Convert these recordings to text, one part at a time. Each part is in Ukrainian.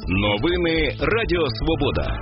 Новини Радіо Свобода.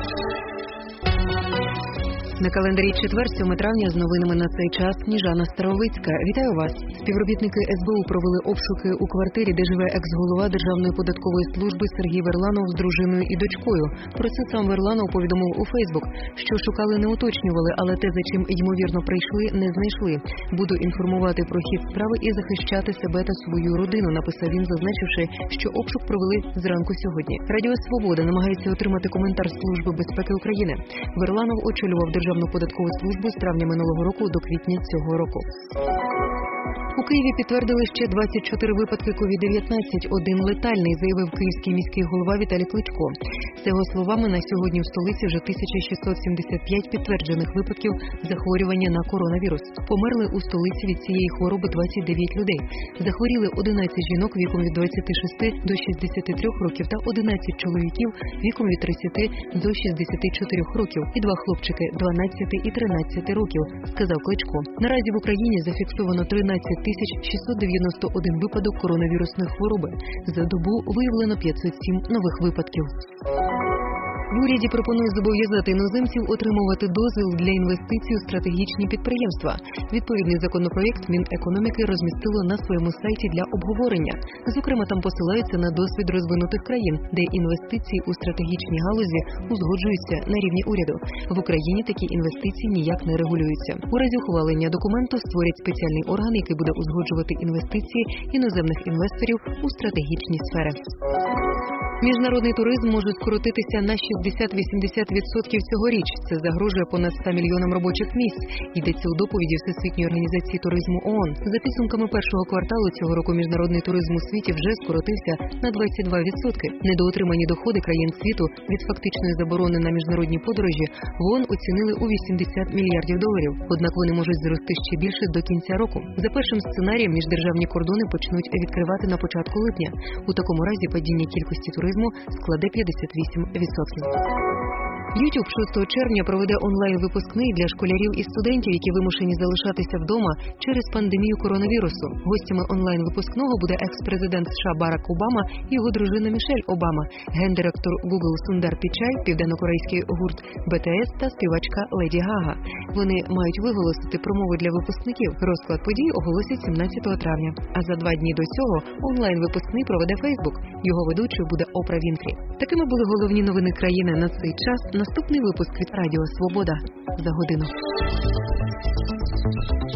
На календарі четвер, 7 травня, з новинами на цей час Сніжана Старовицька. Вітаю вас! Співробітники СБУ провели обшуки у квартирі, де живе екс-голова Державної податкової служби Сергій Верланов з дружиною і дочкою. Про це сам Верланов повідомив у Фейсбук. Що шукали, не уточнювали, але те, за чим ймовірно прийшли, не знайшли. Буду інформувати про хід справи і захищати себе та свою родину, написав він, зазначивши, що обшук провели зранку сьогодні. Радіо Свобода намагається отримати коментар Служби безпеки України. Верланов очолював Державну податкову службу з травня минулого року до квітня цього року. У Києві підтвердили ще 24 випадки COVID-19. Один летальний, заявив київський міський голова Віталій Кличко. За його словами, на сьогодні в столиці вже 1675 підтверджених випадків захворювання на коронавірус. Померли у столиці від цієї хвороби 29 людей. Захворіли 11 жінок віком від 26 до 63 років та 11 чоловіків віком від 30 до 64 років і 2 хлопчики 12 і 13 років, сказав Кличко. Наразі в Україні зафіксовано 13 691 випадок коронавірусної хвороби. За добу виявлено 507 нових випадків. В уряді пропонують зобов'язати іноземців отримувати дозвіл для інвестицій у стратегічні підприємства. Відповідний законопроєкт Мінекономіки розмістило на своєму сайті для обговорення. Зокрема, там посилаються на досвід розвинутих країн, де інвестиції у стратегічні галузі узгоджуються на рівні уряду. В Україні такі інвестиції ніяк не регулюються. У разі ухвалення документу створять спеціальний орган, який буде узгоджувати інвестиції іноземних інвесторів у стратегічні сфери. Міжнародний туризм може скоротитися на 60-80% цьогоріч. Це загрожує понад 100 мільйонам робочих місць. Йдеться у доповіді Всесвітньої організації туризму ООН. За підсумками першого кварталу цього року міжнародний туризм у світі вже скоротився на 22%. Недоотримані доходи країн світу від фактичної заборони на міжнародні подорожі в ООН оцінили у 80 мільярдів доларів. Однак вони можуть зрости ще більше до кінця року. За першим сценарієм міждержавні кордони почнуть відкривати на початку липня. У такому разі падіння кількості туризму складе 58%. YouTube 6 червня проведе онлайн-випускний для школярів і студентів, які вимушені залишатися вдома через пандемію коронавірусу. Гостями онлайн-випускного буде екс-президент США Барак Обама і його дружина Мішель Обама, гендиректор Google Сундар Пічай, південнокорейський гурт BTS та співачка Леді Гага. Вони мають виголосити промови для випускників. Розклад подій оголосять 17 травня. А за 2 дні до цього онлайн-випускний проведе Facebook. Його ведучою буде Опра Вінфрі. Такими були головні новини країни на цей час. Наступний випуск від Радіо Свобода за годину.